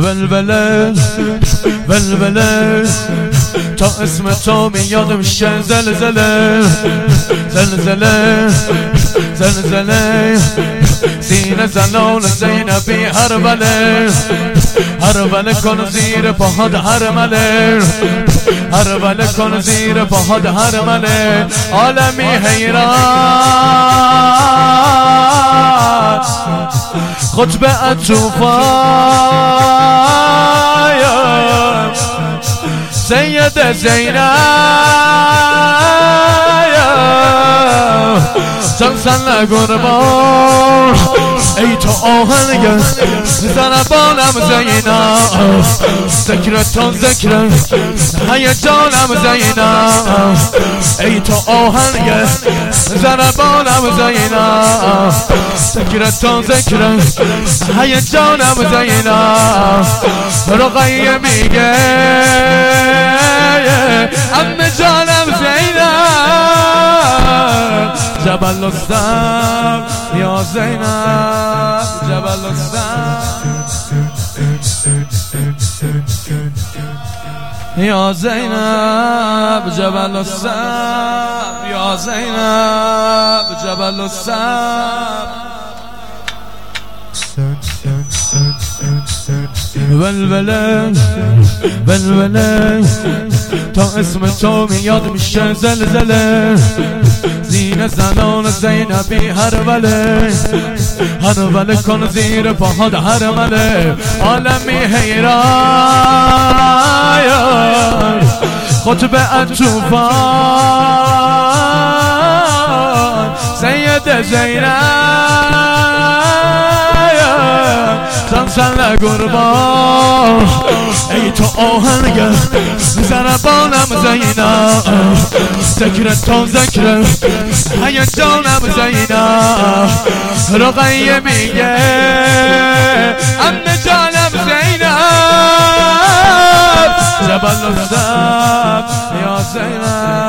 ولوله ولوله تا اسم تو میاد میشه زلزله زلزله زلزله سینه زنان زینبی هربله هربله کن زیر پاهات هرمله هربله کن زیر پاهات هرمله عالمی حیران خطبه اتوفایم سید زینب سن قربان ای تو آهنگر زنبانم زینب ذکرتون ذکر هیجانم زینب ای تو آهنگر زنبانم زینب ذکرتون ذکر هیجانم زینب رقیه میگه عمه جانم زینب جبل السم یا زینب جبل السم یا زینب جبل السم یا زینب جبل السم ولوله ولوله تا اسم تو میاد میشه زلزله زینه زنان زینبی هربله هربله کن زیر پاهات هرمله عالمی حیران خطبه اتوفان سید زینب سن قربان ای تو آهنگر زنبانم زینب ذکرتون ذکر هیجانم زینب رقیه میگه عمه جانم زینب جبل السم یا زینب